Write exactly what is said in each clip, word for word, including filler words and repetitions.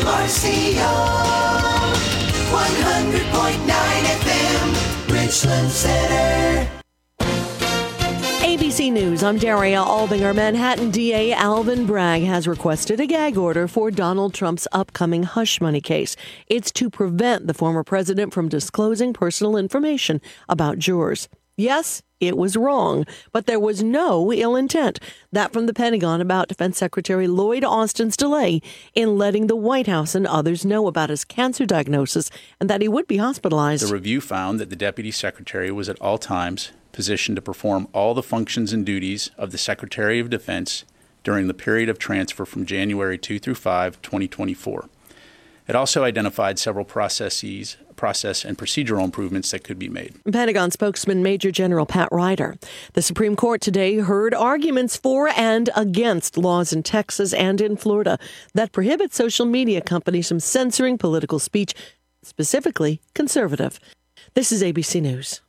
R C O, one hundred point nine F M, Richland Center. A B C News, I'm Daria Albinger. Manhattan D A Alvin Bragg has requested a gag order for Donald Trump's upcoming hush money case. It's to prevent the former president from disclosing personal information about jurors. Yes, it was wrong, but there was no ill intent. That from the Pentagon about Defense Secretary Lloyd Austin's delay in letting the White House and others know about his cancer diagnosis and that he would be hospitalized. The review found that the Deputy Secretary was at all times positioned to perform all the functions and duties of the Secretary of Defense during the period of transfer from January second through fifth, twenty twenty-four. It also identified several processes, process and procedural improvements that could be made. Pentagon spokesman Major General Pat Ryder. The Supreme Court today heard arguments for and against laws in Texas and in Florida that prohibit social media companies from censoring political speech, specifically conservative. This is A B C News.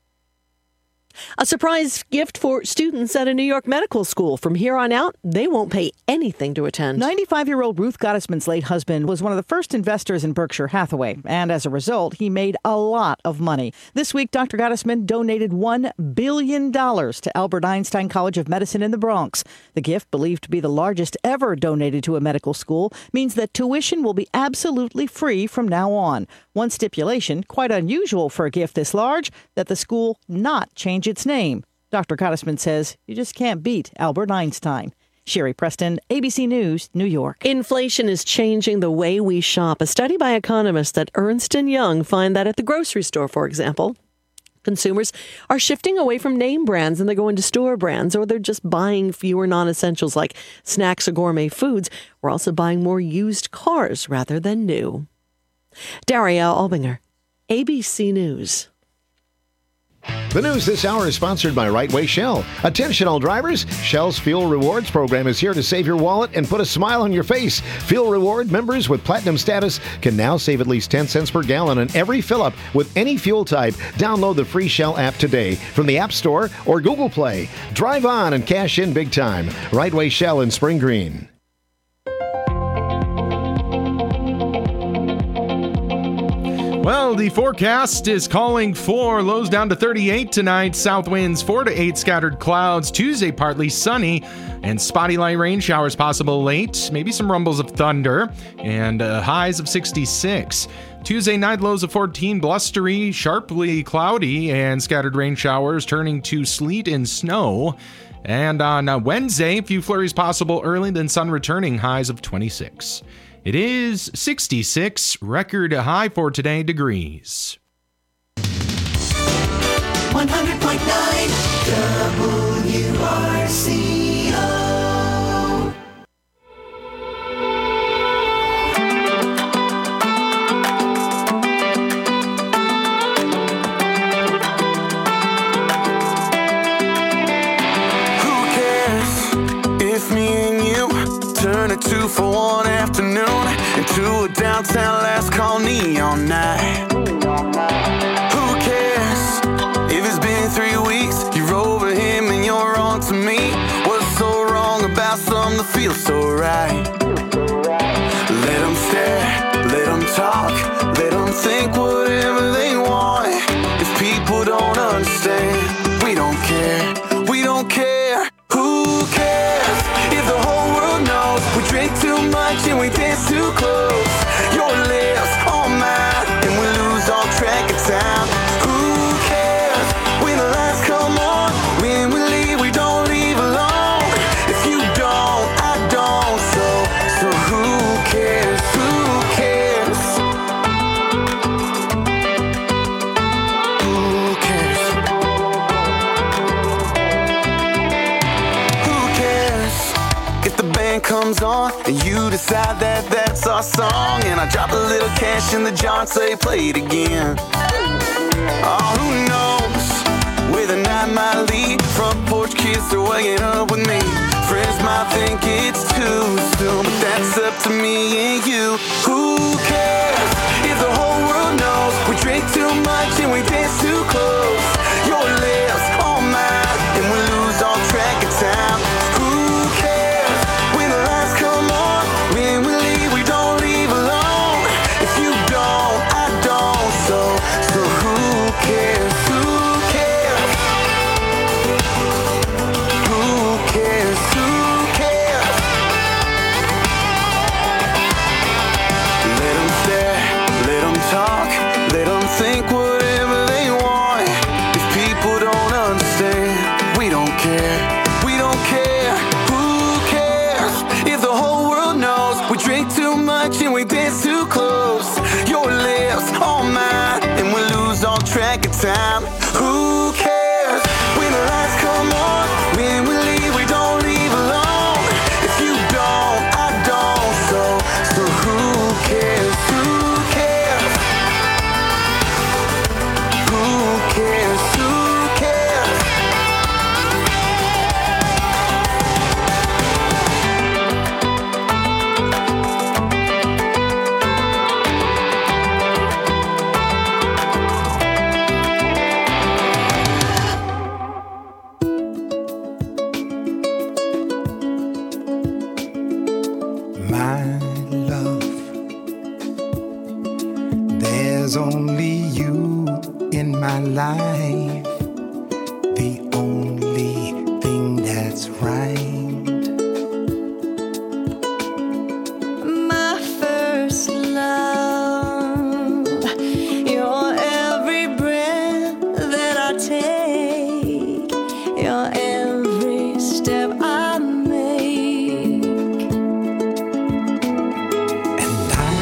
A surprise gift for students at a New York medical school. From here on out, they won't pay anything to attend. ninety-five-year-old Ruth Gottesman's late husband was one of the first investors in Berkshire Hathaway, and as a result, he made a lot of money. This week, Doctor Gottesman donated one billion dollars to Albert Einstein College of Medicine in the Bronx. The gift, believed to be the largest ever donated to a medical school, means that tuition will be absolutely free from now on. One stipulation, quite unusual for a gift this large, that the school not change its name. Doctor Gottesman says you just can't beat Albert Einstein. Sherry Preston, A B C News, New York. Inflation is changing the way we shop. A study by economists at Ernst and Young find that at the grocery store, for example, consumers are shifting away from name brands and they're going to store brands, or they're just buying fewer non-essentials like snacks or gourmet foods. We're also buying more used cars rather than new. Daria Albinger, A B C News. The news this hour is sponsored by Right Way Shell. Attention all drivers, Shell's Fuel Rewards program is here to save your wallet and put a smile on your face. Fuel Reward members with platinum status can now save at least ten cents per gallon on every fill-up with any fuel type. Download the free Shell app today from the App Store or Google Play. Drive on and cash in big time. Right Way Shell in Spring Green. Well, the forecast is calling for lows down to thirty-eight tonight, south winds four to eight, scattered clouds. Tuesday, partly sunny and spotty light rain showers possible late, maybe some rumbles of thunder, and uh, highs of sixty-six. Tuesday night, lows of fourteen, blustery, sharply cloudy, and scattered rain showers turning to sleet and snow. And on uh, Wednesday, a few flurries possible early, then sun returning, highs of twenty-six. It is sixty-six, record high for today, degrees. one hundred point nine W R C O. Who cares if me and you turn a two for one afternoon into a downtown last call neon night? Who cares if it's been three weeks, you're over him and you're on to me? What's so wrong about something that feels so right? Let them stare, let them talk, let them think whatever they want. If people don't understand, we don't care, we don't care. Who cares if the whole world knows we drink too much and we dance too close? Your lips on mine and we lose all track of time. Who cares when the lights come on? When we leave, we don't leave alone. If you don't, I don't. So, so who cares? Who cares? Who cares? Who cares if the band comes on and you decide that that's our song, and I drop a little cash in the jar and say play it again? Oh, who knows where the night might lead? Front porch kids are waking up with me. Friends might think it's too soon, but that's up to me and you. Who cares if the whole world knows we drink too much and we dance too close? Your lips on mine and we lose all track of time. Who cares when the lights come on? When we leave, we don't leave alone. my love. There's only you in my life, the only thing that's right. My first love, your every breath that I take, your every step I make. And I,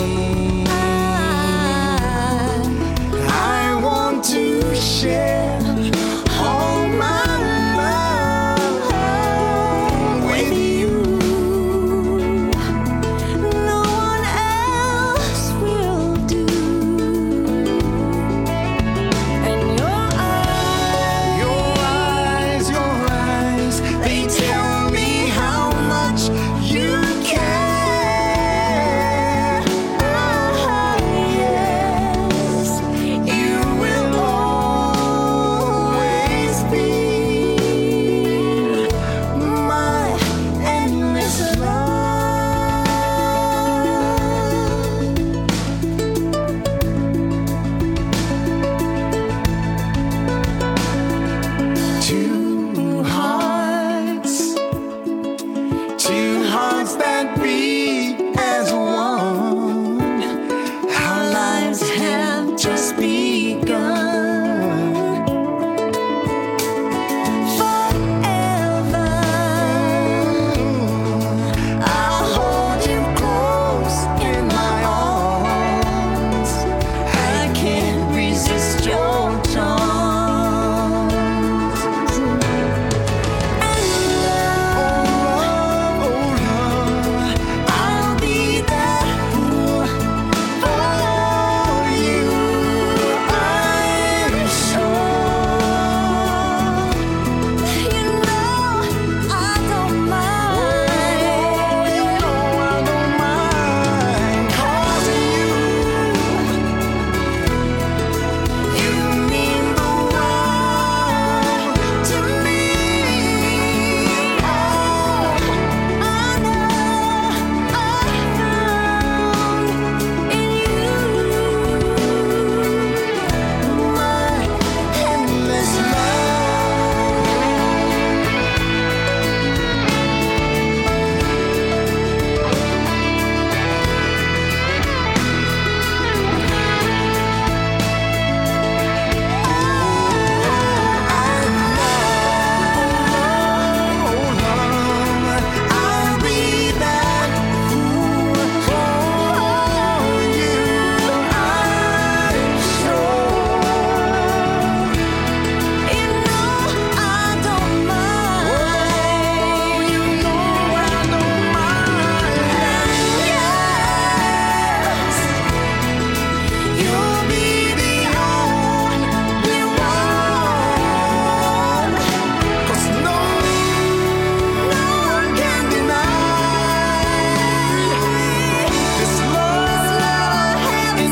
I, I want to share all my love with you. No one else will do. And your eyes, Your eyes, your eyes, they tell me how much you care. ah, yes, You will always be my endless love. two hearts, two hearts that beat as one. Our lives have just begun. Forever, I'll hold you close in my arms. I can't resist your charms. And love, Oh, love, I'll be there for you. I'm sure. You know I don't mind. You know I don't mind, 'cause you, you mean the world to me. I know I found in you my endless I'll be that fool for you. I'm sure. You know I don't mind. You know I don't mind. Yes, you'll be the only one. 'Cause no, no one can deny this love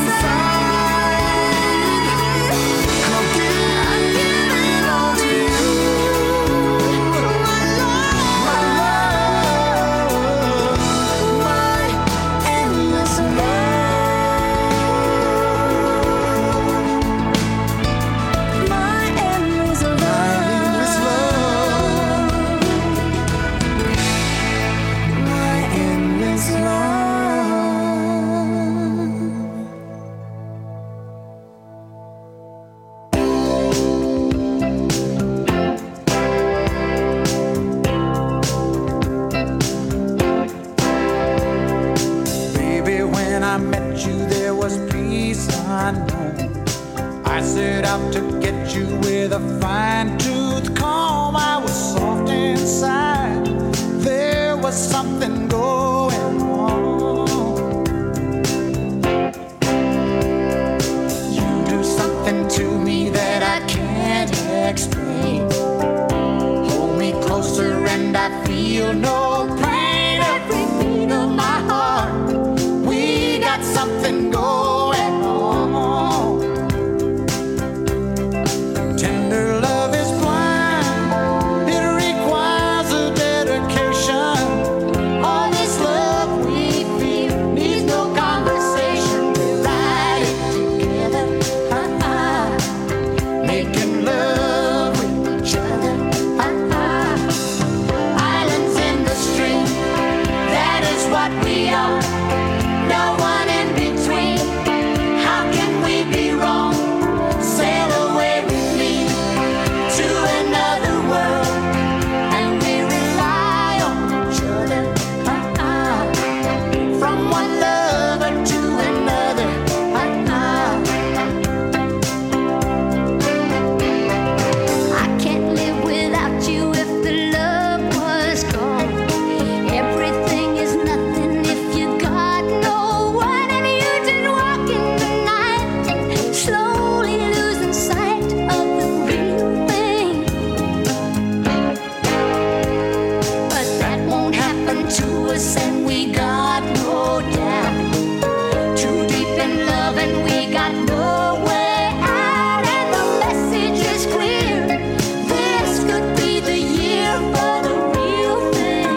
inside. And I'll give it all to you. My love, My endless love. My endless love. endless love. My endless Baby, when I met you, there was peace unknown. I set out to get you with a fine tooth comb. I was soft inside. There was something going on. You do something to me that I can't explain. Hold me closer and I feel no pain. Every beat of my heart, we got something going on. Tender love is blind. It requires a dedication. All what we are, no one in between. How can we be wrong? Sail away with me to another world, and we rely on each other. Uh-uh. From one lover to another. Uh-uh. I can't live without you if the love was gone. Everything is nothing if you got no one, and you just walking the night, slowly losing sight of the real thing. But that won't happen to us, and we got no doubt. Too deep in love, and we got no way out, and the message is clear. This could be the year for the real thing.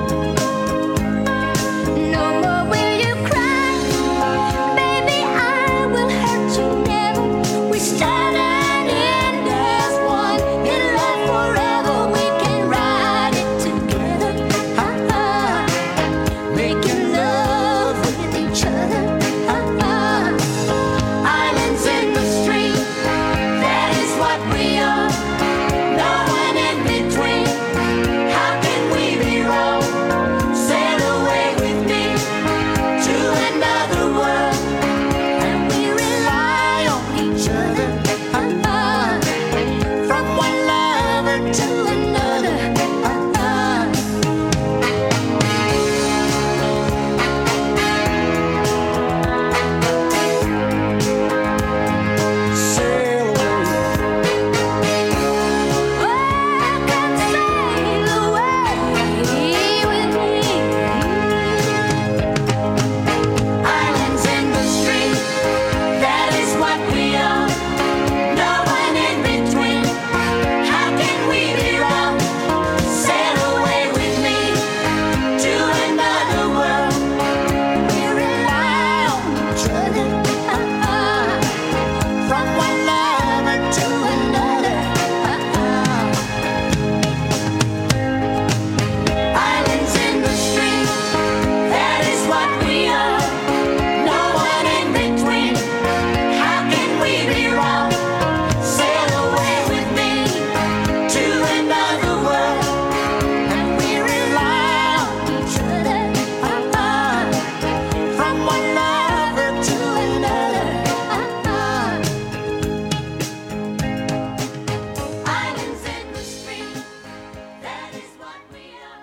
No more will you cry, baby, I will hurt you never. We start and end as one, in love forever. We can ride it together, uh-uh. Making love with each other, uh-uh. Islands in the stream, that is what we are. No one in between. How can we be wrong? Sail away with me to another world, and we rely on each other. Uh-uh. From one lover to another. Uh-uh. Sail away. Oh, come sail away with me. Islands in the stream, that is what we are. No one in between. How can we be wrong? Sail away with me to another world. We rely on each other. Uh-uh. From one lover to another. Uh-uh. Islands in the stream, that is what we are. No one in between. How can we be wrong? Sail away with me to another world, and we rely on each other. Uh-uh. From one lover to another. Uh-uh. Islands in the stream, that is what we are.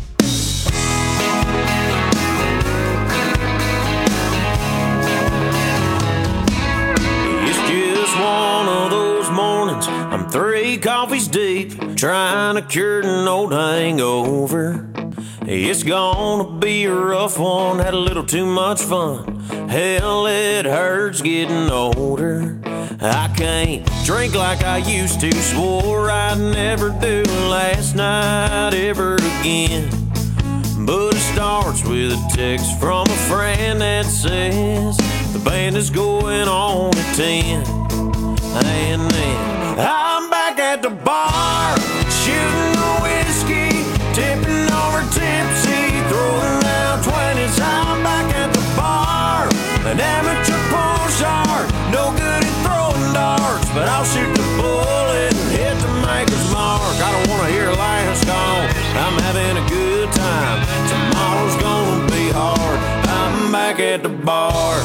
It's just one of those mornings. I'm three coffees deep, trying to cure an old hangover. It's gonna be a rough one, had a little too much fun. Hell, it hurts getting older. I can't drink like I used to, swore I'd never do last night ever again. But it starts with a text from a friend that says the band is going on at ten. And then I'm back at the bar, shooting the whiskey, tipping over tipsy, throwing down twenties. I'm back at the bar, an amateur pool shark, no good at throwing darts, but I'll shoot the bullet and hit the maker's mark. I don't wanna hear last call, I'm having a good time. Tomorrow's gonna be hard. I'm back at the bar,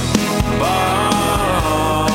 bar.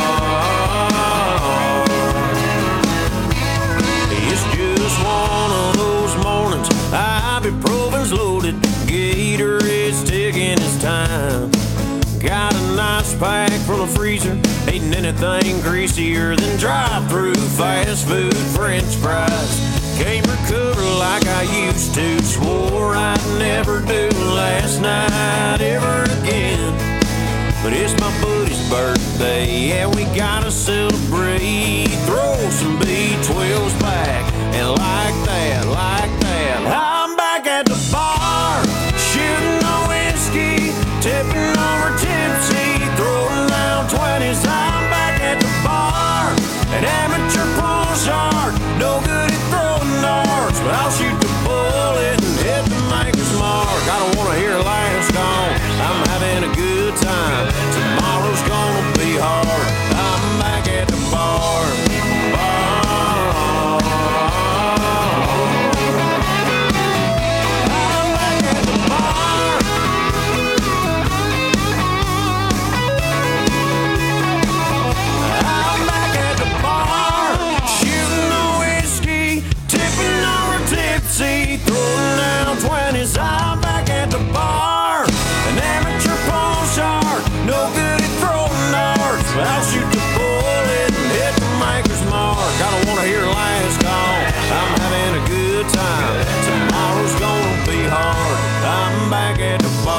It's just one of those mornings. Ibuprofen's loaded, Gatorade's taking its time. Got a nice pack from the freezer, ain't anything greasier than drive-through fast food French fries. Can't recover like I used to, swore I'd never do last night ever again. But it's my buddy's birthday, yeah, we gotta celebrate. Throw some B twelves back, and like that, like that, I'm back at the bar, shooting the whiskey, tipping over tipsy, throwing down twenties. I'm back at the bar, an amateur pool shark, no good at throwing darts, but I'll shoot the bullet and hit the maker's mark. I don't wanna hear last call,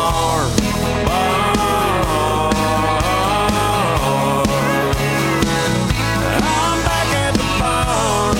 bar. Bar. I'm back at the bar.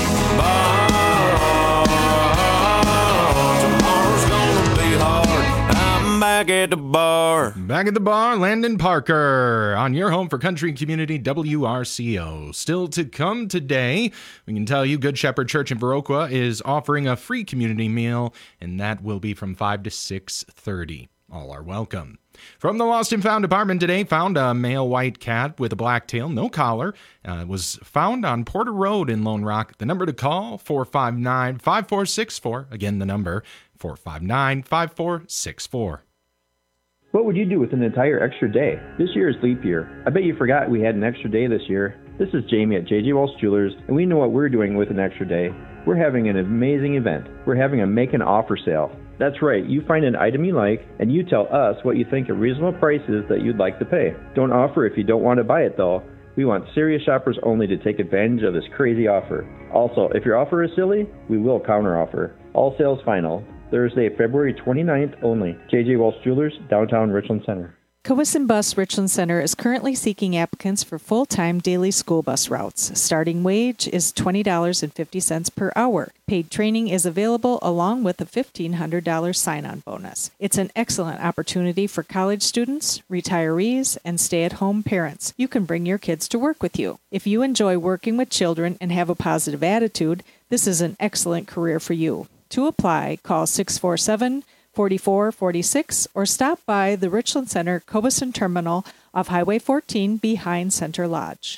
Bar. Tomorrow's gonna be hard. I'm back at the bar. Back at the bar, Landon Parker on your home for country community W R C O. Still to come today, we can tell you Good Shepherd Church in Viroqua is offering a free community meal, and that will be from five to six thirty. All are welcome. From the Lost and Found Department today, found a male white cat with a black tail, no collar. Uh, it was found on Porter Road in Lone Rock. The number to call, four five nine, five four six four. Again, the number, four five nine, five four six four. What would you do with an entire extra day? This year is leap year. I bet you forgot we had an extra day this year. This is Jamie at J J Walsh Jewelers, and we know what we're doing with an extra day. We're having an amazing event. We're having a make an offer sale. That's right, you find an item you like, and you tell us what you think a reasonable price is that you'd like to pay. Don't offer if you don't want to buy it though. We want serious shoppers only to take advantage of this crazy offer. Also, if your offer is silly, we will counteroffer. All sales final. Thursday, February twenty-ninth only. J J Walsh Jewelers, downtown Richland Center. Cowisin Bus Richland Center is currently seeking applicants for full-time daily school bus routes. Starting wage is twenty dollars and fifty cents per hour. Paid training is available along with a fifteen hundred dollars sign-on bonus. It's an excellent opportunity for college students, retirees, and stay-at-home parents. You can bring your kids to work with you. If you enjoy working with children and have a positive attitude, this is an excellent career for you. To apply, call six four seven, four four four six or stop by the Richland Center Cowisin Terminal off Highway fourteen behind Center Lodge.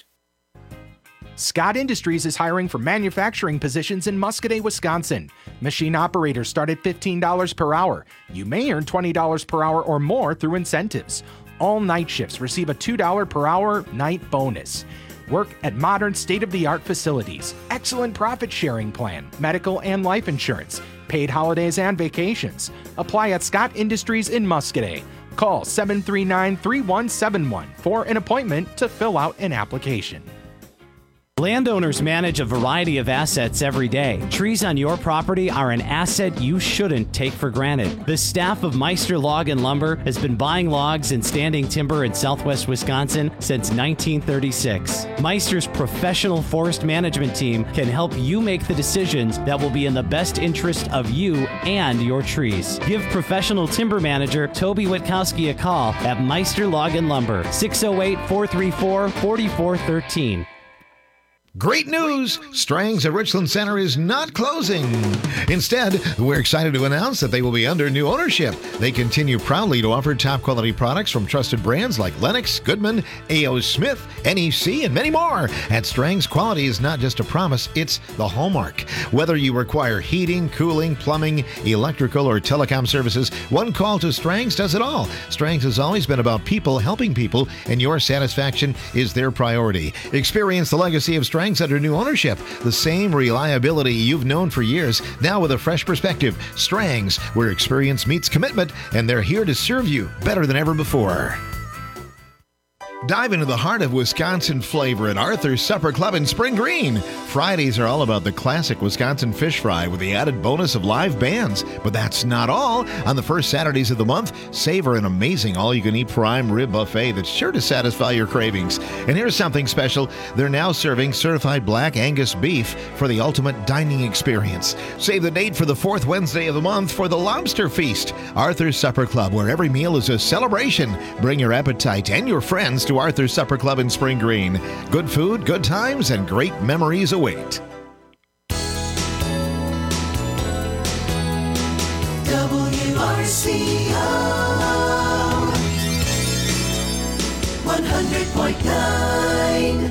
Scott Industries is hiring for manufacturing positions in Muscoda, Wisconsin. Machine operators start at fifteen dollars per hour. You may earn twenty dollars per hour or more through incentives. All night shifts receive a two dollars per hour night bonus. Work at modern state-of-the-art facilities, excellent profit-sharing plan, medical and life insurance, paid holidays and vacations. Apply at Scott Industries in Muscoda. Call seven three nine, three one seven one for an appointment to fill out an application. Landowners manage a variety of assets every day. Trees on your property are an asset you shouldn't take for granted. The staff of Meister Log and Lumber has been buying logs and standing timber in southwest Wisconsin since nineteen thirty-six. Meister's professional forest management team can help you make the decisions that will be in the best interest of you and your trees. Give professional timber manager Toby Witkowski a call at Meister Log and Lumber, six oh eight, four three four, four four one three. Great news! Strang's at Richland Center is not closing. Instead, we're excited to announce that they will be under new ownership. They continue proudly to offer top quality products from trusted brands like Lennox, Goodman, A O. Smith, N E C, and many more. At Strang's, quality is not just a promise, it's the hallmark. Whether you require heating, cooling, plumbing, electrical, or telecom services, one call to Strang's does it all. Strang's has always been about people helping people, and your satisfaction is their priority. Experience the legacy of Strang's under new ownership. The same reliability you've known for years, now with a fresh perspective. Strang's, where experience meets commitment, and they're here to serve you better than ever before. Dive into the heart of Wisconsin flavor at Arthur's Supper Club in Spring Green. Fridays are all about the classic Wisconsin fish fry with the added bonus of live bands. But that's not all. On the first Saturdays of the month, savor an amazing all-you-can-eat prime rib buffet that's sure to satisfy your cravings. And here's something special. They're now serving certified black Angus beef for the ultimate dining experience. Save the date for the fourth Wednesday of the month for the Lobster Feast. Arthur's Supper Club, where every meal is a celebration. Bring your appetite and your friends to Arthur's Supper Club in Spring Green. Good food, good times, and great memories await. W R C O one hundred point nine.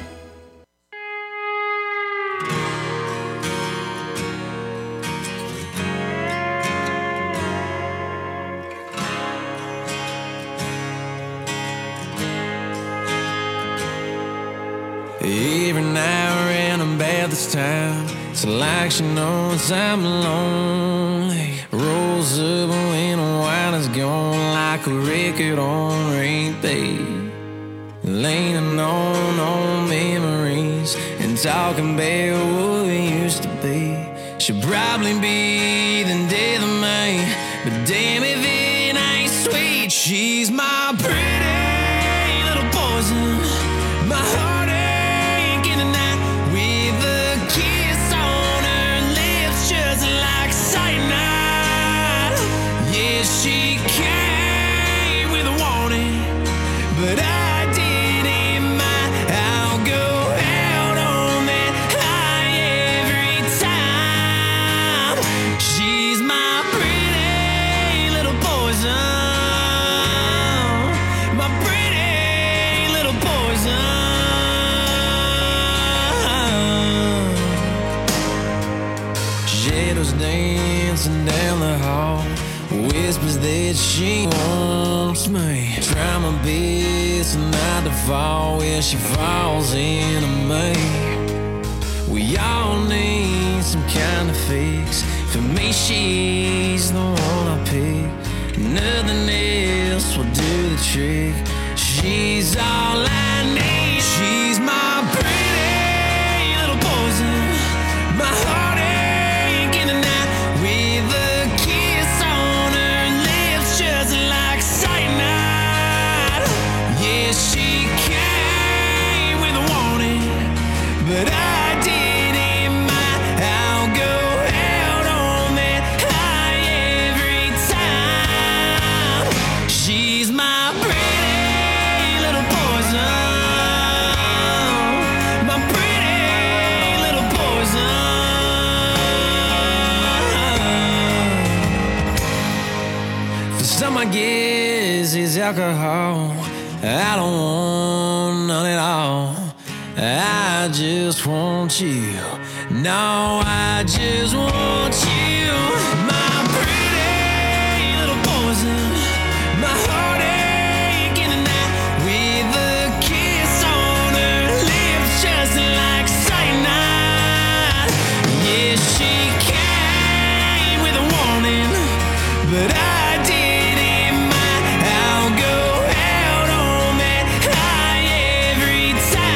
Every now and then I'm bad this time. It's like she knows I'm lonely. Rolls up when the wine is gone, like a record on repeat. Leaning on old memories and talking about what we used to be. Should probably be the death of me, but damn if it ain't sweet. She She's my pretty little poison, my heartache in the night, with a kiss on her lips just like cyanide. Yeah, she came with a warning, but I didn't mind. I'll go out on that high every time. She's my pretty little poison, my pretty little poison. Shadows dancing down the hall, whispers that she wants me. Try my best not to fall where she falls into me. We all need some kind of fix. For me, she's the one I pick. Nothing else will do the trick. She's all I need. She's my pretty little poison, my heartache in the night, with a kiss on her lips just like cyanide. Yeah, she came with a warning, but I didn't mind. I'll go out on that high every time. She's my pretty little poison, my pretty little poison. For some, I guess it's alcohol. I don't want none at all. I just want you. No, I just want you. My pretty little poison, my heartache in the night, with a kiss on her lips just like cyanide. Yeah, she came with a warning, but I didn't mind. I'll go out on that high every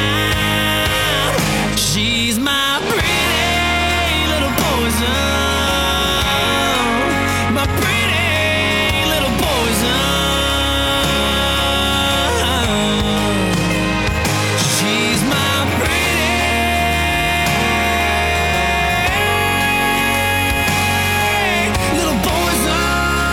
time. She's my pretty little poison, my pretty little poison. She's my pretty little poison.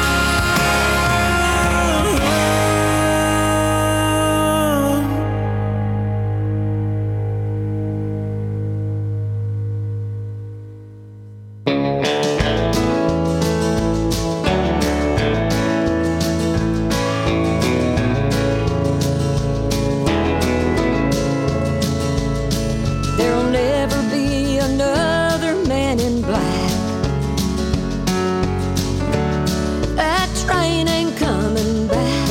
There'll never be another man in black. That train ain't coming back.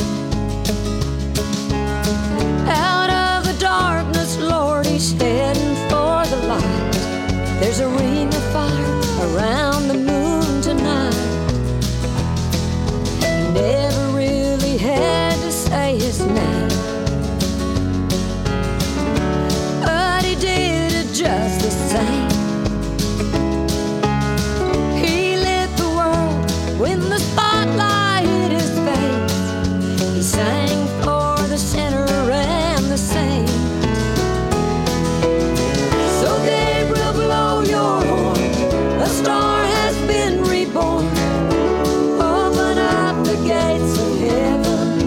Out of the darkness, Lord, he's heading for the light. There's a ring of fire around the moon tonight. He never really had to say his name, but he did it just the same. He lit the world when the spotlight hit his face. He sang for the sinner and the saint. So Gabriel, blow your horn, a star has been reborn. Open up the gates of heaven.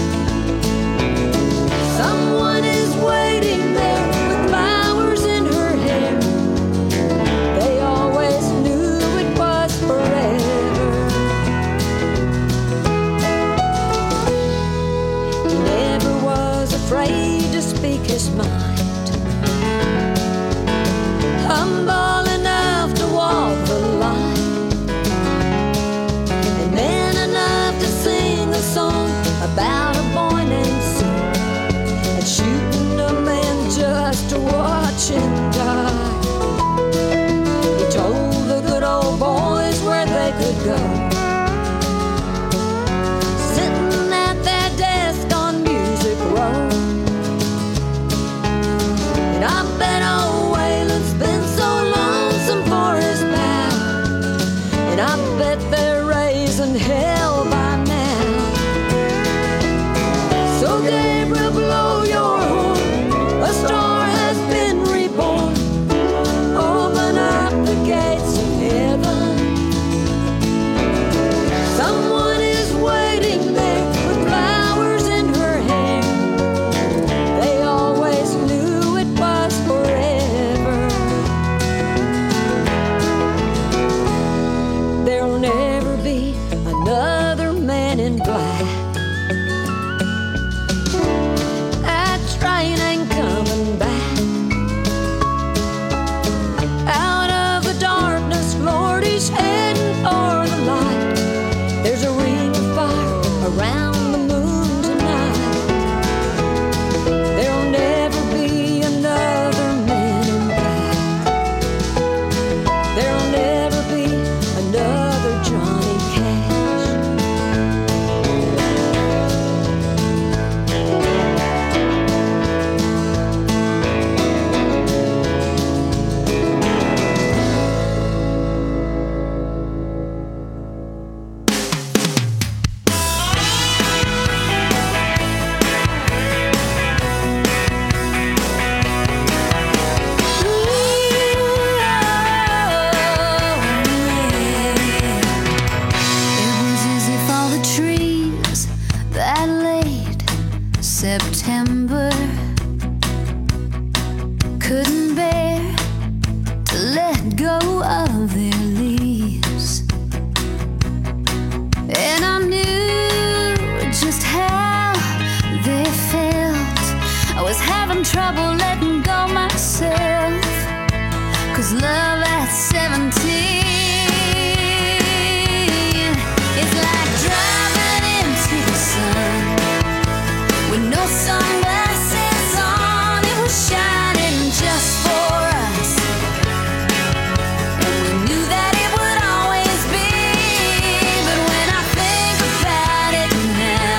Someone is waiting there with flowers in her hair. They always knew it was forever. He never was afraid to speak his mind, humble enough to walk the line, and man enough to sing a song about a boy named Sue, and shooting a man just to watch him die. He told the good old boys where they could go, sitting at their desk on Music Row. And I bet old Waylon's been so lonesome for his pal, and I bet they're raising hell by now. September couldn't bear to let go of their leaves, and I knew just how they felt. I was having trouble letting go myself, 'cause love at seventeen is like driving into the sun with no sunglasses on. It was shining just for us, and we knew that it would always be. But when I think about it now,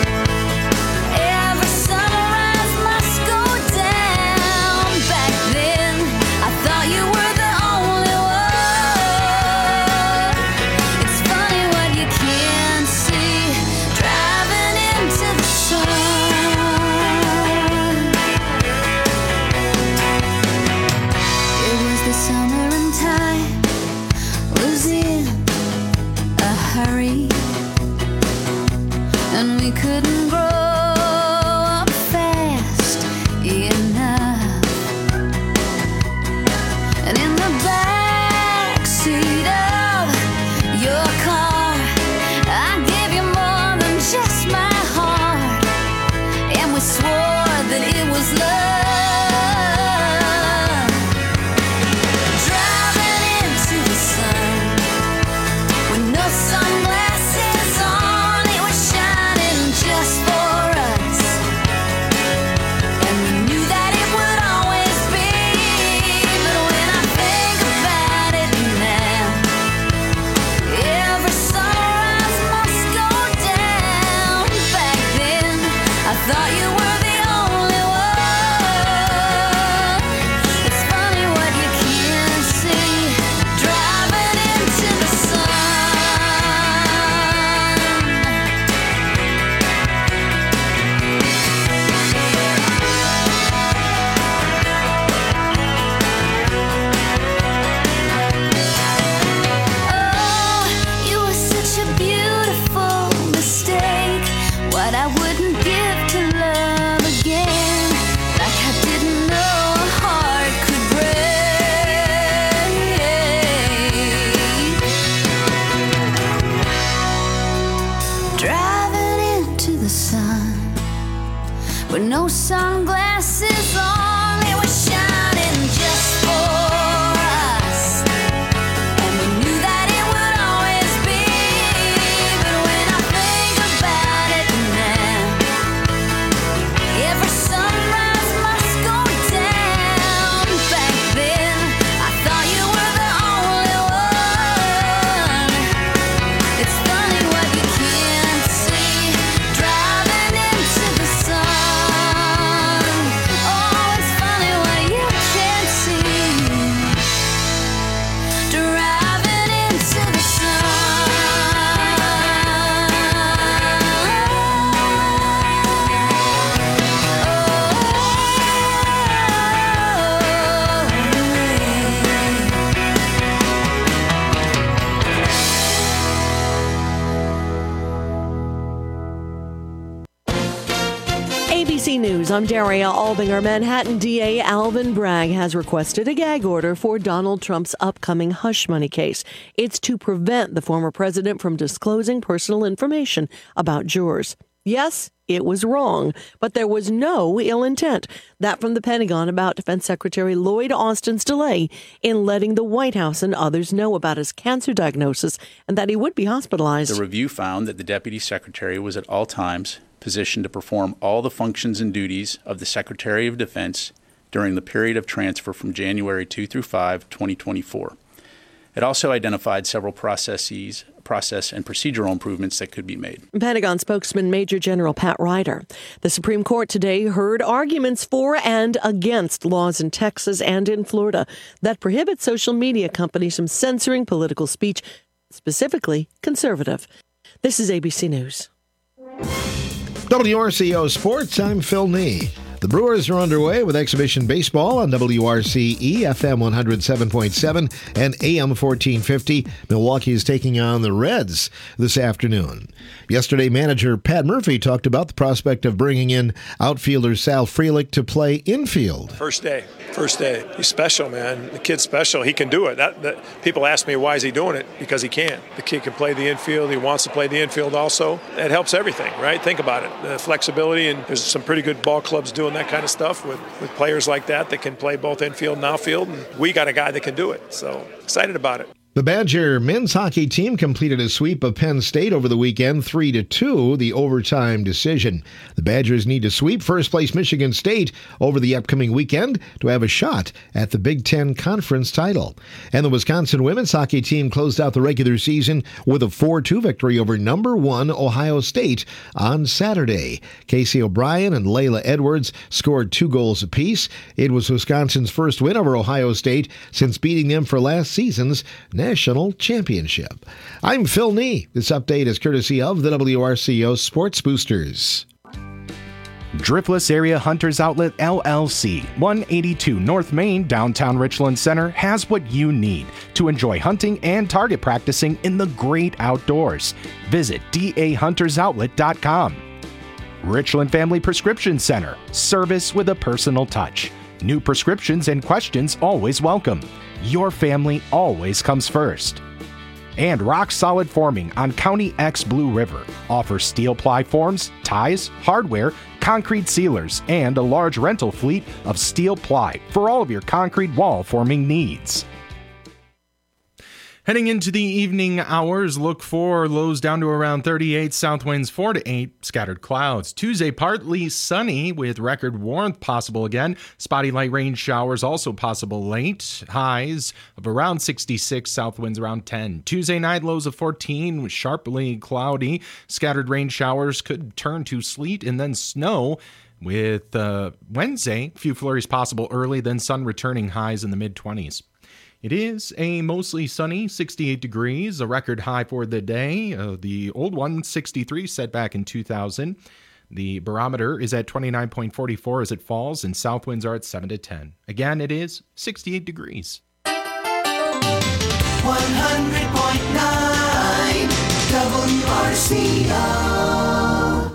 every sunrise must go down. Back then, I thought you were the only one. It's funny what you can't see, driving into the sun. It was the summer and time was in a hurry, and we couldn't grow up fast enough. And in the back seat of your car, I gave you more than just my heart, and we swore that it was love. Driving into the sun with no sunglasses on, it was shining just for us, and we knew that it would always be. But when I think about it now, every sunrise must go down. Back then, I thought you were the only one. It's funny what you can't see, driving into the sun. Oh, you were such a beautiful mistake. What I wouldn't give to love again, like I didn't know a heart could break. Driving into the sun with no sunglasses on, it was shining just for us, and we knew that it would always be. But when I think about it now, every sunrise must go down. Back then, I thought you were the only one. It's funny what you can't see, driving into the sun. Oh, it's funny what you can't see, driving into the A B C News, I'm Daria Albinger. Manhattan D A Alvin Bragg has requested a gag order for Donald Trump's upcoming hush money case. It's to prevent the former president from disclosing personal information about jurors. Yes, it was wrong, but there was no ill intent. That from the Pentagon about Defense Secretary Lloyd Austin's delay in letting the White House and others know about his cancer diagnosis and that he would be hospitalized. The review found that the Deputy Secretary was at all times positioned to perform all the functions and duties of the Secretary of Defense during the period of transfer from January second through fifth, twenty twenty-four. It also identified several processes, process and procedural improvements that could be made. Pentagon spokesman Major General Pat Ryder. The Supreme Court today heard arguments for and against laws in Texas and in Florida that prohibit social media companies from censoring political speech, specifically conservative. This is A B C News. W R C O Sports, I'm Phil Nee. The Brewers are underway with exhibition baseball on W R C E, F M one oh seven point seven and A M fourteen fifty. Milwaukee is taking on the Reds this afternoon. Yesterday, manager Pat Murphy talked about the prospect of bringing in outfielder Sal Frelick to play infield. First day, first day. He's special, man. The kid's special. He can do it. That, that, people ask me, why is he doing it? Because he can. The kid can play the infield. He wants to play the infield also. It helps everything, right? Think about it. The flexibility, and there's some pretty good ball clubs doing that kind of stuff with, with players like that that can play both infield and outfield. And we got a guy that can do it. So excited about it. The Badger men's hockey team completed a sweep of Penn State over the weekend, three to two, the overtime decision. The Badgers need to sweep first-place Michigan State over the upcoming weekend to have a shot at the Big Ten Conference title. And the Wisconsin women's hockey team closed out the regular season with a four two victory over number one Ohio State on Saturday. Casey O'Brien and Layla Edwards scored two goals apiece. It was Wisconsin's first win over Ohio State since beating them for last season's National Championship. I'm Phil Nee. This update is courtesy of the W R C O Sports Boosters. Driftless Area Hunters Outlet, L L C, one eighty-two North Main, downtown Richland Center, has what you need to enjoy hunting and target practicing in the great outdoors. Visit D A hunters outlet dot com. Richland Family Prescription Center, service with a personal touch. New prescriptions and questions always welcome. Your family always comes first. And Rock Solid Forming on County X Blue River offers steel ply forms, ties, hardware, concrete sealers, and a large rental fleet of steel ply for all of your concrete wall forming needs. Heading into the evening hours, look for lows down to around thirty-eight, south winds four to eight, scattered clouds. Tuesday, partly sunny with record warmth possible again. Spotty light rain showers also possible late. Highs of around sixty-six, south winds around ten. Tuesday night, lows of fourteen, sharply cloudy. Scattered rain showers could turn to sleet and then snow. With uh, Wednesday, a few flurries possible early, then sun returning, highs in the mid-twenties. It is a mostly sunny sixty-eight degrees, a record high for the day. Uh, the old one, sixty-three, set back in two thousand. The barometer is at twenty-nine point four four as it falls, and south winds are at seven to ten. Again, it is sixty-eight degrees. one hundred point nine W R C O.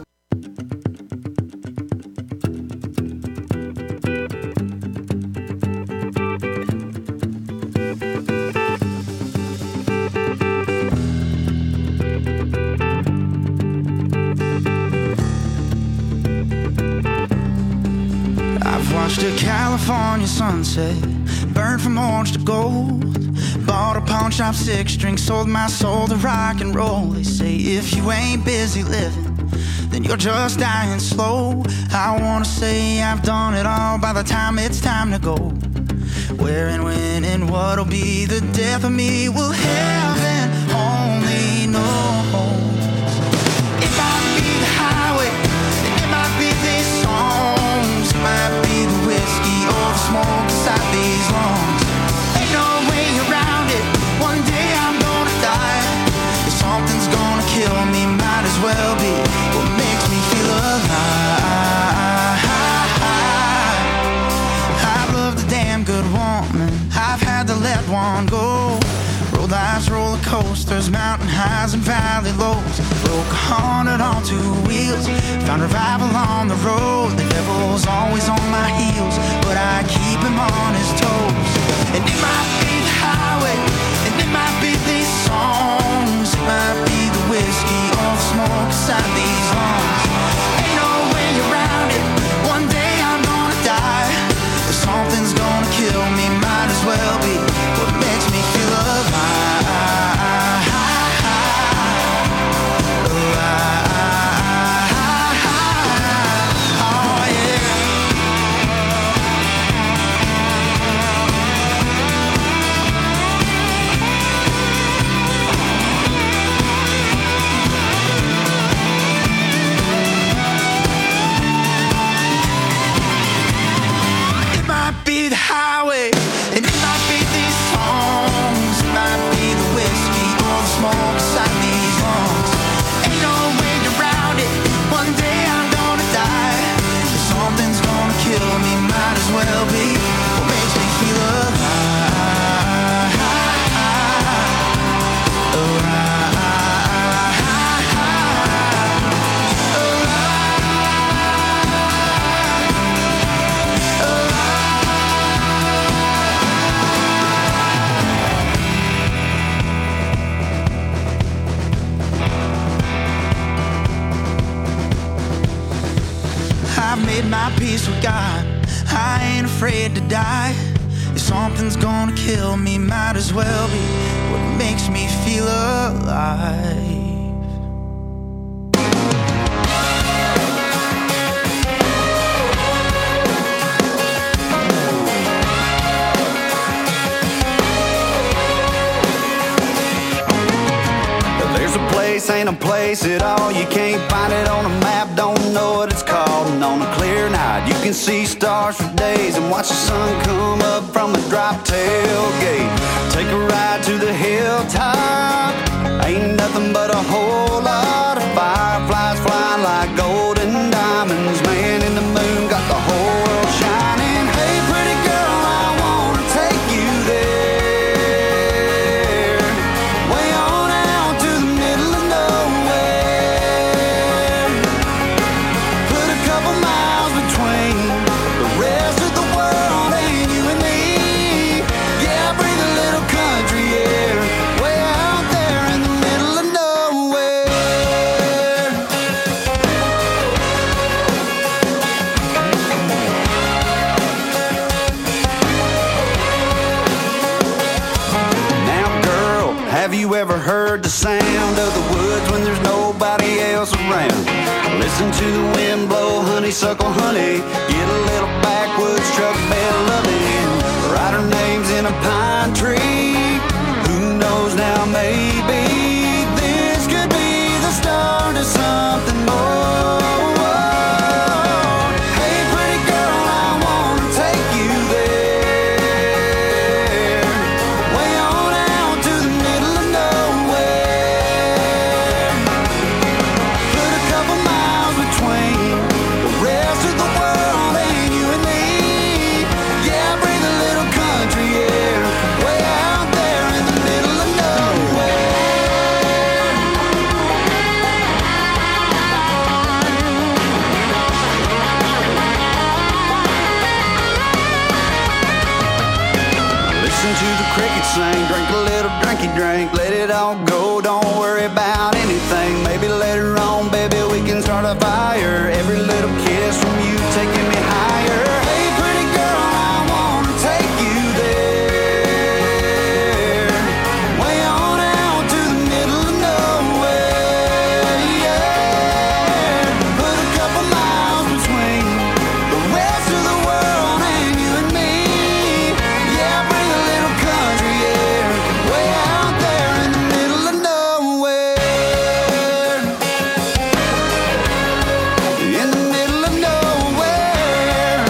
Watched a California sunset, burned from orange to gold. Bought a pawn shop six string, sold my soul to rock and roll. They say if you ain't busy living, then you're just dying slow. I wanna say I've done it all by the time it's time to go. Where and when and what'll be the death of me will heaven only know. It might be the highway, it might be these songs, it might be the whiskey or the smoke inside these lungs. Ain't no way around it, one day I'm gonna die. If something's gonna kill me, might as well be what makes me feel alive. I've loved a damn good woman, I've had to let one go. Rode life's roller coasters, mountain highs and valley lows. Broke a hundred on two wheels, found revival on the road. The devil's always on my heels, but I keep him on his toes. And it might be the highway, and it might be these songs, it might be the whiskey or the smoke inside these lungs. Ain't no way around it, one day I'm gonna die. If something's gonna kill me, might as well be what makes me feel alive. I've made my peace with God. I ain't afraid to die. If something's gonna kill me, might as well be what makes me feel alive. Ain't a place at all. You can't find it on a map, don't know what it's called. And on a clear night you can see stars for days and watch the sun come up from a drop tailgate. Take a ride to the hilltop, ain't nothing but a whole lot of fireflies flying like golden diamonds. Man in the moon got the whole world shining. Hey pretty girl, I wanna take you there, way on out to the middle of nowhere. Put a couple miles between the rest of the world and you and me. Yeah, breathe a little country air, way out there in the middle of nowhere. Now girl, have you ever heard the sound of the woods when there's nobody else around? Listen to the wind blow, honeysuckle honey, get a little backwoods truck bed loving. Write our names in a pine tree, who knows now, maybe this could be the start of something more. Hey pretty girl, I wanna take you there, way on out to the middle of nowhere. Put a couple miles between the rest of the world and you and me. Yeah, breathe a little country air, way out there in the middle of nowhere. Listen to the crickets sing, drink a little drinky drink, let it all go, don't worry about anything. Maybe later on, baby, we can start a fire. Every little kiss from you taking me higher. Hey pretty girl, I wanna take you there, way on out to the middle of nowhere. Yeah, put a couple miles between the rest of the world and you and me. Yeah, bring a little country air, way out there in the middle of nowhere. In the middle of nowhere.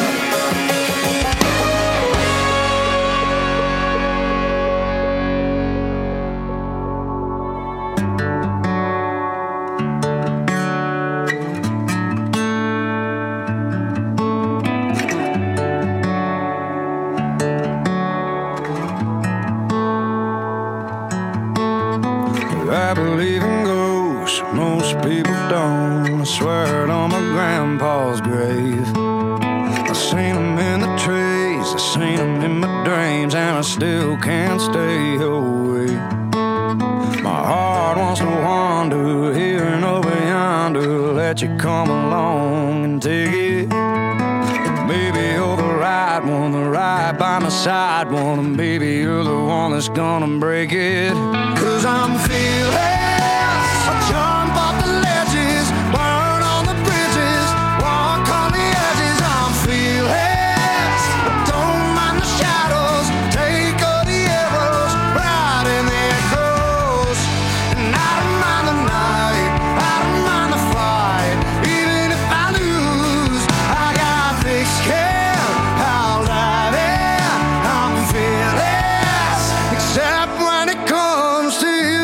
I believe in ghosts, most people don't. I swear it on my grandpa's grave. I seen them in the trees, I seen them in my dreams, and I still can't stay away. My heart wants to wander here and over yonder, let you come along and take it. Maybe you're the right one, the right by my side one, and maybe you're the one that's gonna break it. Cause I'm feeling, I jump off the ledges, burn on the bridges, walk on the edges. I'm feeling, don't mind the shadows, take all the arrows, right in the echoes. And I don't mind the night, I don't mind the fight, even if I lose, I got thick skin, I'll dive in. I'm fearless, except when it comes to you.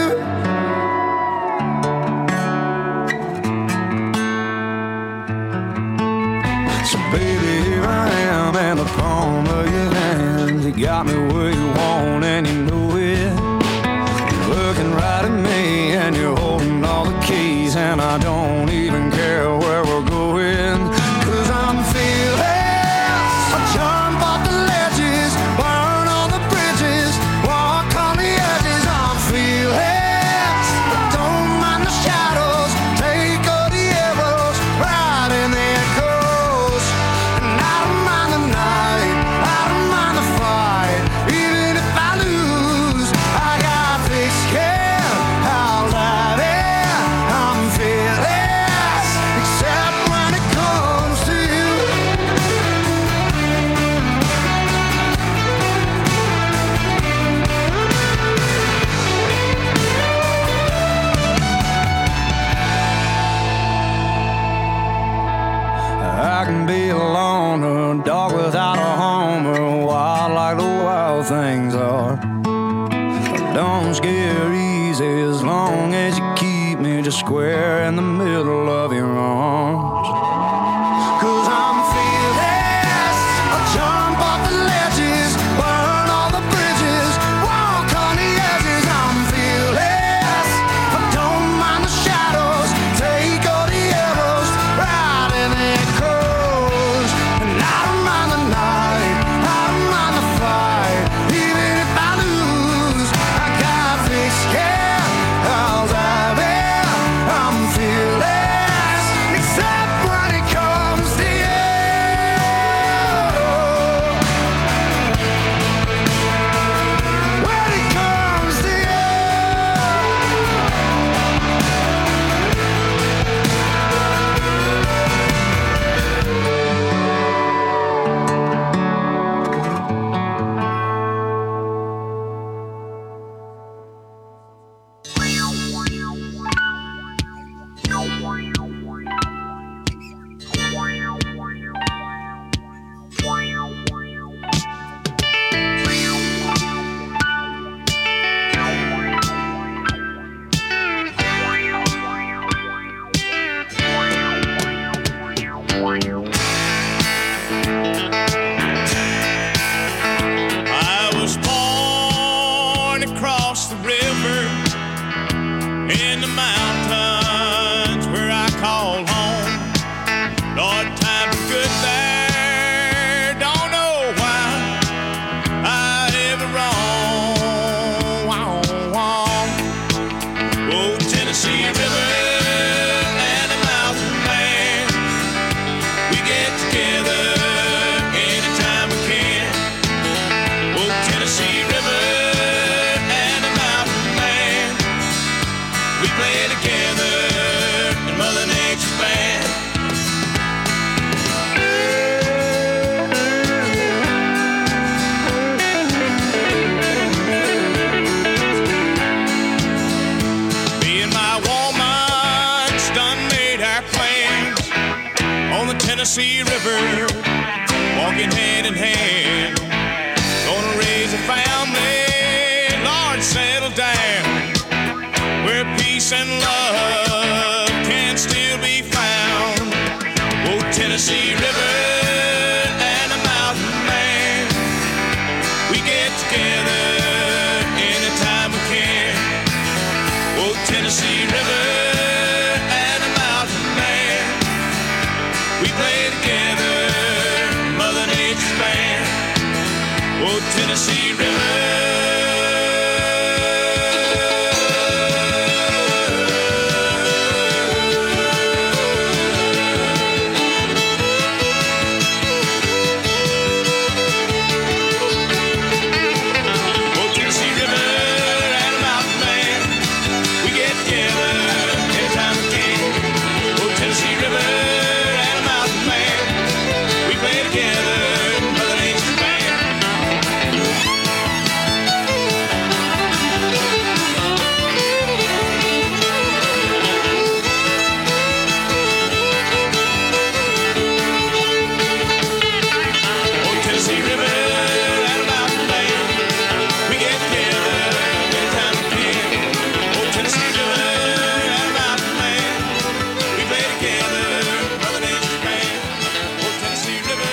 So baby, here I am in the palm of your hand. You got me where you want and you know it. You're looking right at me and you're holding all the keys, and I don't even care where we're going. Cause I'm fearless, I jump off the ledges, burn on the bridges, walk on the edges. I'm fearless, don't mind the shadows, take all the arrows, right in the echoes. I can be alone, or a dog without a home, or wild like the wild things are. Don't scare easy as long as you keep me just square in the middle of your arms. Cause I'm fearless, I'll jump off the ledges, burn all the bridges, walk on the edges. I'm fearless, I don't mind the shadows, take all the arrows, ride in the echoes. And I don't mind the night, I don't mind the fight, even if I lose, I got thick skin, I'll dive in. I'm fearless, except when it comes to you. When it comes to you. I was born across the river in the mountains where I call home. Lord, times are good there. Don't know why I ever wrong. Oh, Tennessee River and the mountain man, we get together anytime we can. Oh, Tennessee River and the mountain man, we play together in Mother Nature's band. Me and my woman done made our plans on the Tennessee River, walking hand in hand. Gonna raise a family, Lord, settle down, where peace and love can still be found. Oh, Tennessee River and the mountain man, we get together anytime we can. Oh, Tennessee River and the mountain man, we play together, Mother Nature's band. Oh, Tennessee River. Oh, Tennessee River and the mountain man, we get together anytime we can. Oh, Tennessee River and the mountain man, we play together, Mother Nature's band. Oh, Tennessee River and the mountain man, we get together anytime we can. Oh, Tennessee River and the mountain man, we play together, Mother Nature's band. Oh, Tennessee River.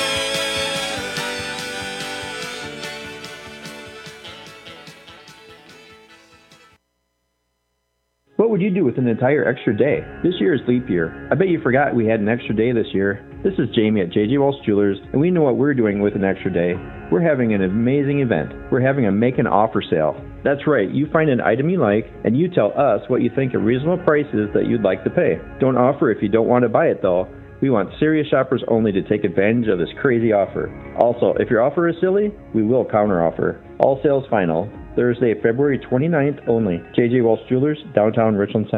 What would you do with an entire extra day? This year is leap year. I bet you forgot we had an extra day this year. This is Jamie at J J Walsh Jewelers, and we know what we're doing with an extra day. We're having an amazing event. We're having a make an offer sale. That's right, you find an item you like, and you tell us what you think a reasonable price is that you'd like to pay. Don't offer if you don't want to buy it though. We want serious shoppers only to take advantage of this crazy offer. Also, if your offer is silly, we will counteroffer. All sales final. Thursday, February twenty-ninth only. J J Walsh Jewelers, downtown Richland Center.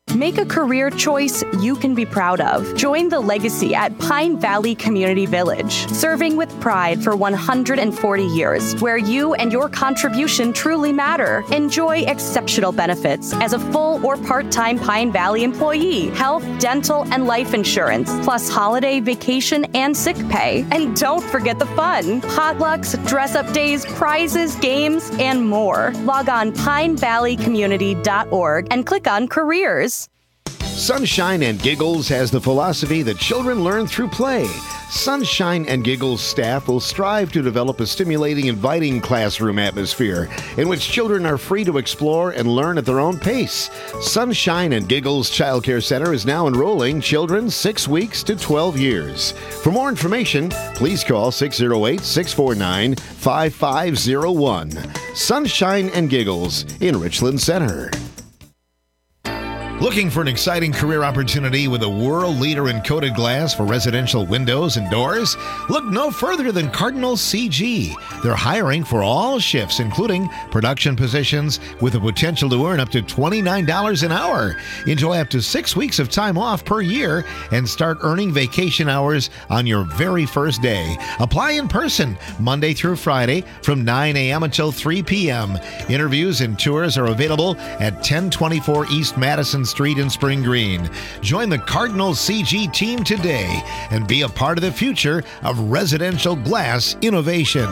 Make a career choice you can be proud of. Join the legacy at Pine Valley Community Village, serving with pride for one hundred forty years, where you and your contribution truly matter. Enjoy exceptional benefits as a full or part-time Pine Valley employee, health, dental, and life insurance, plus holiday, vacation, and sick pay. And don't forget the fun. Potlucks, dress-up days, prizes, games, and more. Log on pine valley community dot org and click on careers. Sunshine and Giggles has the philosophy that children learn through play. Sunshine and Giggles staff will strive to develop a stimulating, inviting classroom atmosphere in which children are free to explore and learn at their own pace. Sunshine and Giggles Child Care Center is now enrolling children six weeks to twelve years. For more information, please call six oh eight, six four nine, five five oh one. Sunshine and Giggles in Richland Center. Looking for an exciting career opportunity with a world leader in coated glass for residential windows and doors? Look no further than Cardinal C G. They're hiring for all shifts, including production positions, with the potential to earn up to twenty-nine dollars an hour. Enjoy up to six weeks of time off per year and start earning vacation hours on your very first day. Apply in person Monday through Friday from nine a.m. until three p.m. Interviews and tours are available at ten twenty-four East Madison Street in Spring Green. Join the Cardinal C G team today and be a part of the future of residential glass innovation.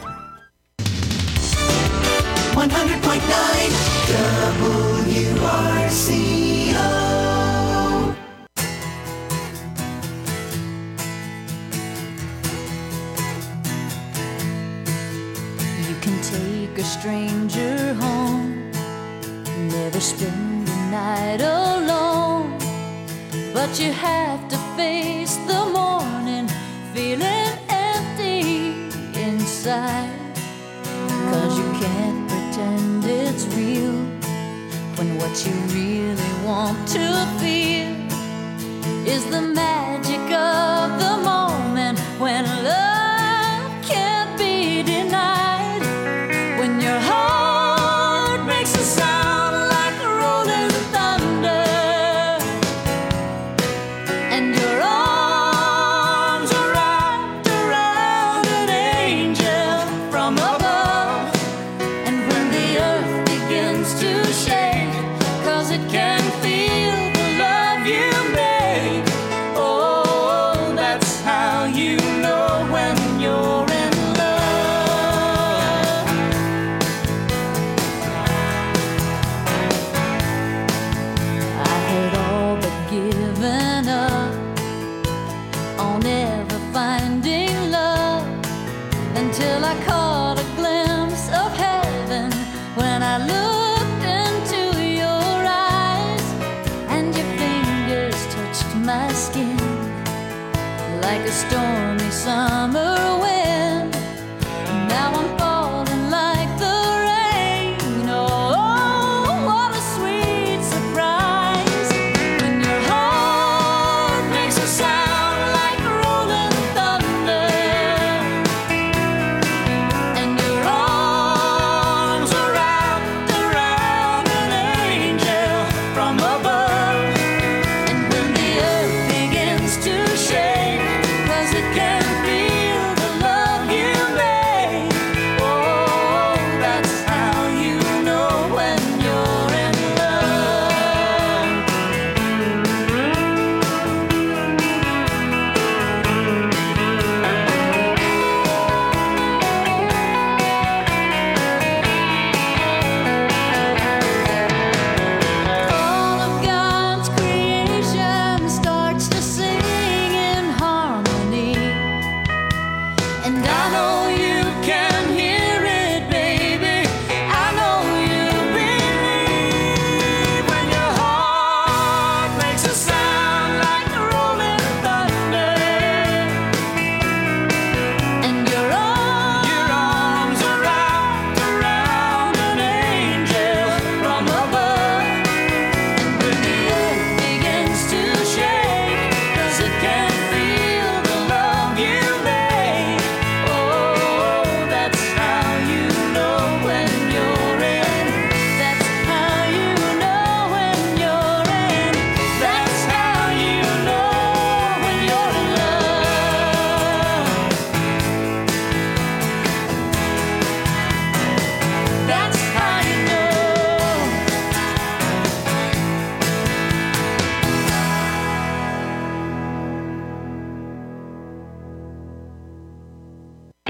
one hundred point nine W R C O. You can take a stranger home, never spend the night alone, but you have to face the morning feeling empty inside. Cause you can't pretend it's real when what you really want to feel is the magic of the moment when love can't be denied. When your heart makes a sound like rolling thunder and your arms are wrapped around an angel from above, and when the earth begins to shake, cause it can feel the love you make. Oh, that's how you know when you're in love. I had all but given up on ever finding love until I caught a glimpse of heaven when I looked into your eyes, and your fingers touched my skin like a stormy summer wind. Now I'm falling like the rain. Oh, what a sweet surprise when your heart makes a sound like rolling thunder and your arms are wrapped around an angel from above. And when the earth begins to shake, cause it can feel the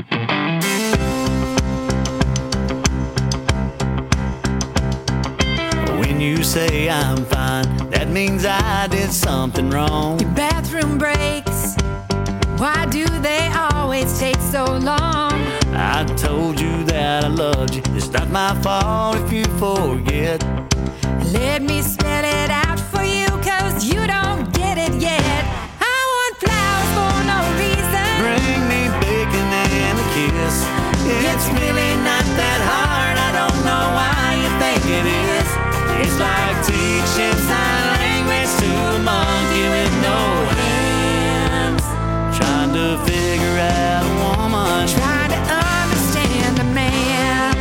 When you say I'm fine, that means I did something wrong. Your bathroom breaks. Why do they always take so long? I told you that I loved you. It's not my fault if you forget. Let me spell it out for you, cause you don't get it yet. I want flowers for no reason. Bring me bacon and a kiss. It's really not that hard. I don't know why you think it is. It's like teaching sign language to a monkey with no hands. Trying to figure out a woman. Trying to understand a man.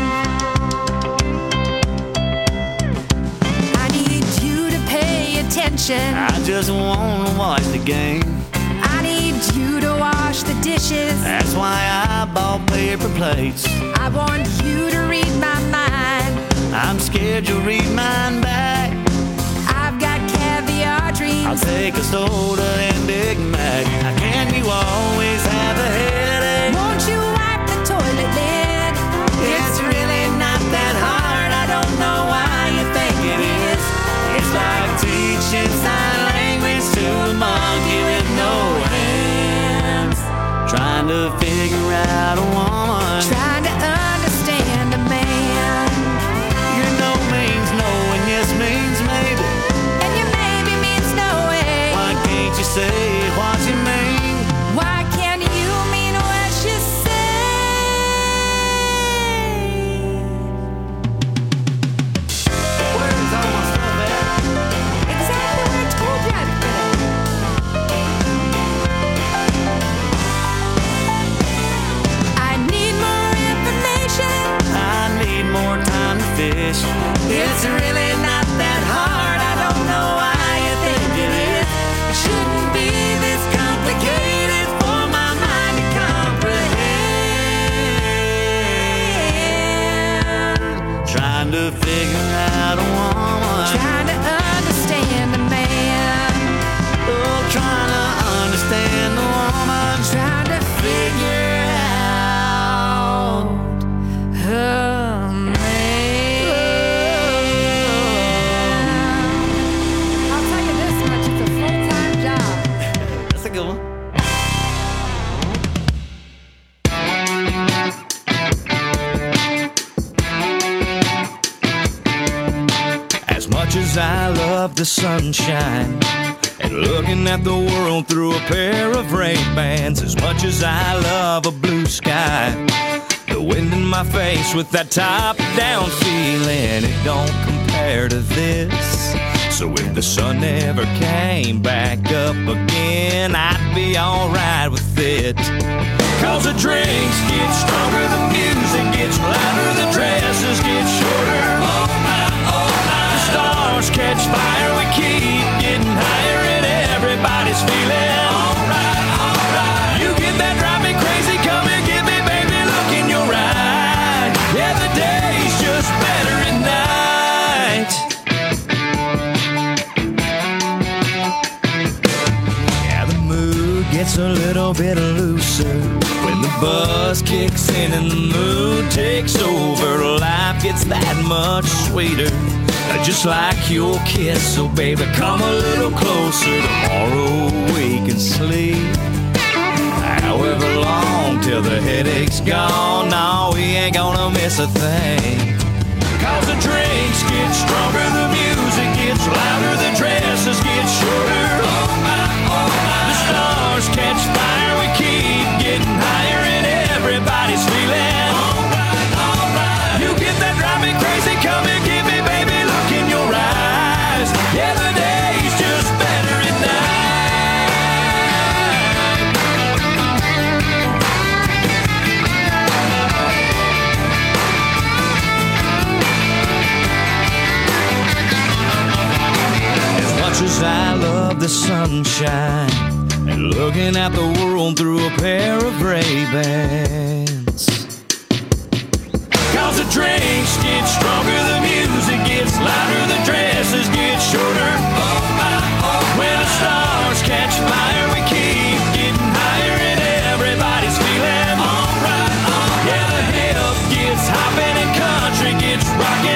I need you to pay attention. I just wanna watch the game. I need you to wash the dishes. That's why I bought paper plates. I want you to read my mind. I'm scared you'll read mine back. I've got caviar dreams. I'll take a soda and Big Mac. How can you always have a headache? Won't you wipe the toilet lid? It's really not that hard. I don't know why you think it is. It's like teaching sign language to a monkey with no hands. Trying to figure out a woman. Trying to understand a man. Your no means no and yes means maybe. And your maybe means no way. Why can't you say what you mean? Why can't you mean what you say? Where's all my stuff at? Exactly where I told you I'd put it. I need more information. I need more time to fish. It's really not that hard. I don't know why you think it is. It shouldn't be this complicated for my mind to comprehend. Trying to figure out a woman. Trying to understand a man. Oh, trying to understand the woman. Trying to figure out her man. I'll tell you this much, it's a full-time job. That's a good one. As much as I love the sunshine and looking at the world through a pair of Ray-Bans, as much as I love a blue sky, the wind in my face with that top-down feeling, it don't compare to this. So if the sun never came back up again, I'd be alright with it. Cause the drinks get stronger, the music gets louder, the dresses get shorter. Oh my, oh my. The stars catch fire, we keep getting higher, and everybody's feeling alright, alright. You get that drive me crazy, come and get me, baby, look in your eye. Yeah, the day's just better at night. Yeah, the mood gets a little bit looser when the buzz kicks in and the mood takes over. Life gets that much sweeter, uh, just like your kiss. So baby, come a little closer. Tomorrow we can sleep however long till the headache's gone. No, we ain't gonna miss a thing. Cause the drinks get stronger, the music gets louder, the dresses get shorter. Oh my, oh my. The stars catch fire, we keep getting higher, and everybody's feeling alright, alright. You get that drive me crazy, come and get me, baby, look in your eyes. Yeah, the day's just better at night. As much as I love the sunshine and looking at the world through a pair of Ray-Bans, cause the drinks get stronger, the music gets louder, the dresses get shorter. Oh my, oh my. When the stars catch fire,